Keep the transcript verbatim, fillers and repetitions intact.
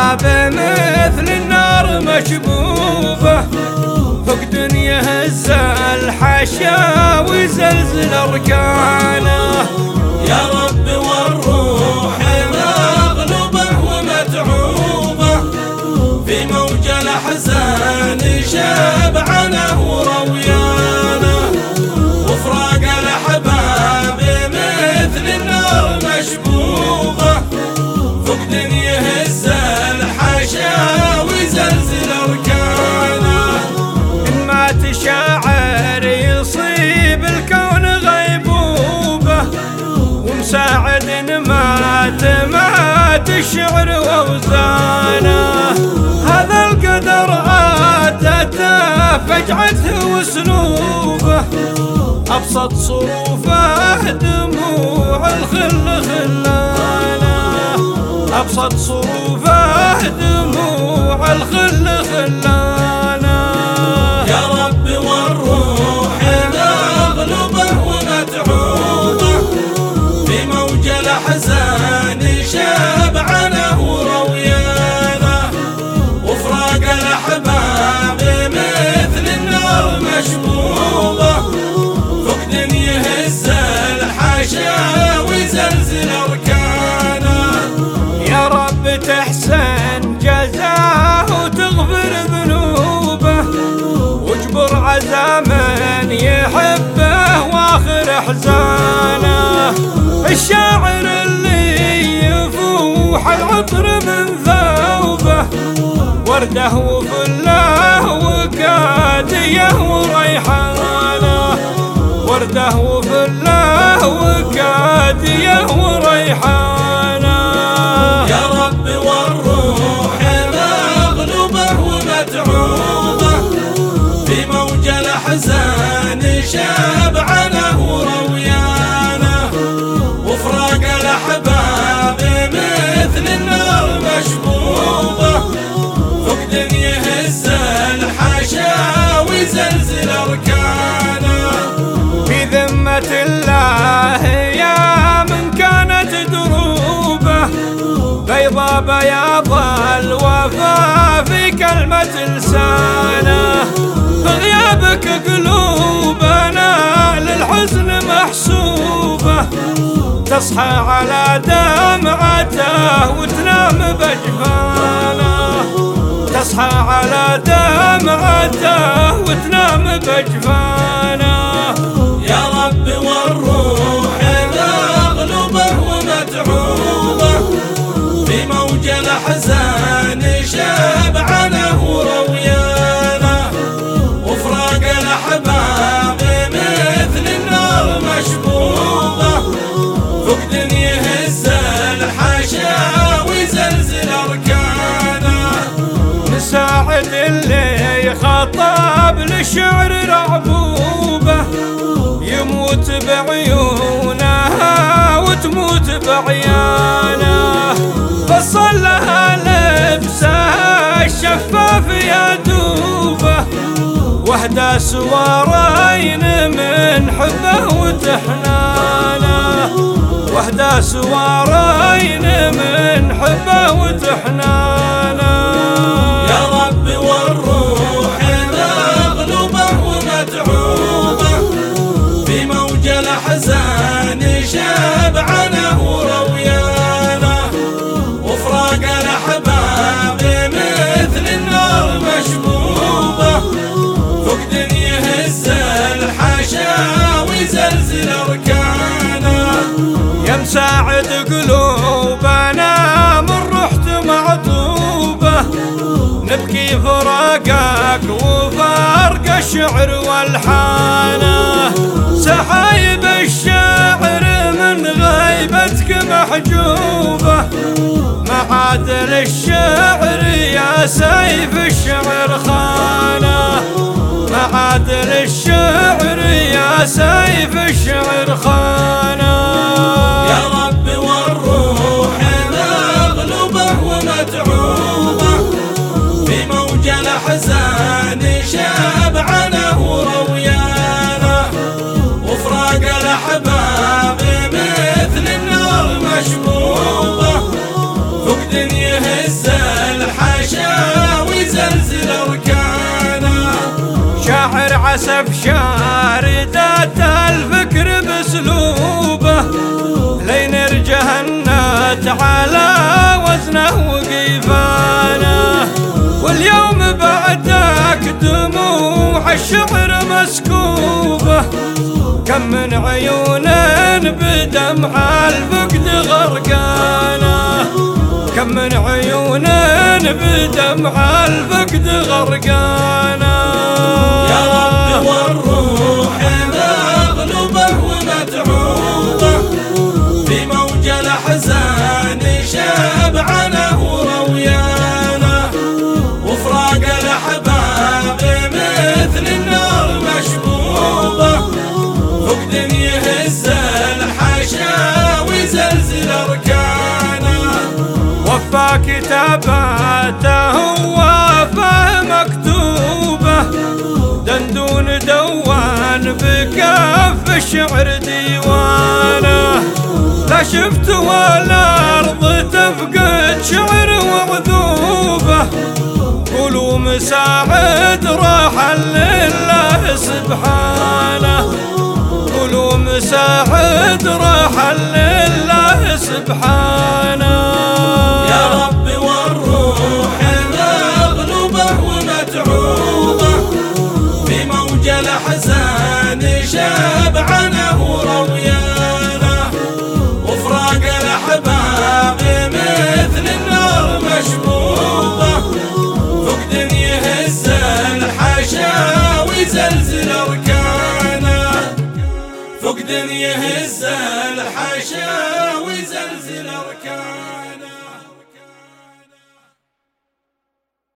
مثل النار مشبوبة، فقد يهز الحشا ويزلزل أركانه. يا رب والروح مغلوبة ومتعوبة، في موج الأحزان شبعانه ورويانه، وفراق الأحباب مثل النار مشبوبة، فقد يهز الحشا ويزلزل أركانه. إن ما تشاعر يصيب الكون غيبوبة، ومساعد مات مات الشعر وأوزانه. هذا القدر آتته فجعته وسلوبه، أبسط صروفه دموع الخل خلانه، أبسط صروفه دموع الخل خلانه. يا رب والروح مغلوبة ومتعوبة، في موج الأحزان شبعانه ورويانه، وفراق الأحباب مثل النار مشبوبة، فقد يهز الحشا ويزلزل أركانه. يا رب تحسن جزاه وتغفر ذنوبه، واجبر عزا من يحبه واخر احزانه. الشاعر اللي يفوح العطر من ثوبه، ورده وفله وكاديه وريحانه، ورده وفله وكاديه وريحانه. يا رب والروح مغلوبة ومتعوبة، في موج الأحزان شبعانه ورويانه، وفراق الأحباب مثل النار مشبوبة، فقد يهز الحشا ويزلزل أركانه. في ذمة الله يا من كانت دروبه، بيضا بياض الوفا في كلمة لسانه. بغيابك قلوبنا للحزن محسوبة، تصحى على دمعته وتنام بجفانه، تصحى على دمعته وتنام بجفانه. يا رب والروح مغلوبة ومتعوبة، في موج الأحزان شبعانه ورويانه، وفراق الأحباب مثل النار مشبوبة، فقد يهز الحشا ويزلزل أركانه. مساعد اللي خطاب للشعر رعبوبة، يموت بعيونها وتموت بعيانه. فصل لها لبسها الشفاف يا دوبه، وحده سوارين من حبه وتحنانه، وحده سوارين من حبه وتحنانه. يا رب والروح مغلوبة ومتعوبة، في موج الأحزان شبعانه ورويانه، وفراق الأحباب مثل النار مشبوبة، فقد يهز الحشا ويزلزل أركانه. يا مساعد قلوبنا من رحت معطوبة، نبكي فراقك وفارق الشعر والحانه. سحايب الشعر من غيبتك محجوبة، معادل الشعر يا سيف الشعر خانه، معادل الشعر يا سيف الشعر خانه. يا رب والروح مغلوبة ومتعوبة، في موج الأحزان شبعانه ورويانه، وفراق الأحباب مثل النار مشبوبة، فقد يهز للأسف شاردات الفكر باسلوبه لين رجهنت على وزنه وقيفانه، واليوم بعدك دموع الشعر مسكوبه، كم من عيون بدمع الفقد غرقانه، كم من عيون بدمع الفقد غرقانه. يا رب والروح مغلوبة ومتعوبة في موج الأحزان شبعانه ورويانه، وفراق الأحباب مثل النار مشبوبة، فقد يهز الحشا ويزلزل أركانه. وفى كتاباته وفى مكتوبه، دندون دوان بكف الشعر ديوانه، لا شفت ولا أرض تفقد شعر وعذوبه، قولوا مساعد راح لله سبحانه، قولوا مساعد راح لله سبحانه. يا رب والروح مغلوبة ومتعوبة في موج الأحزان شبعانه ورويانه، وفراق الأحباب مثل النار مشبوبة، فقد يهز الحشا ويزلزل أركانه، فقد يهز الحشا ويزلزل أركانه.